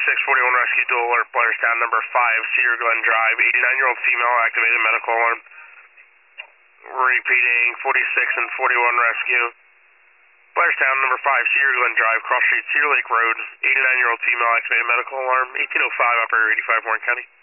4641 Rescue Dual Alert, Blairstown number 5, Cedar Glen Drive, 89-year-old female activated medical alarm. Repeating, 46 and 41 Rescue. Blairstown number 5, Cedar Glen Drive, Cross Street, Cedar Lake Road, 89-year-old female activated medical alarm, 1805 Operator 85 Warren County.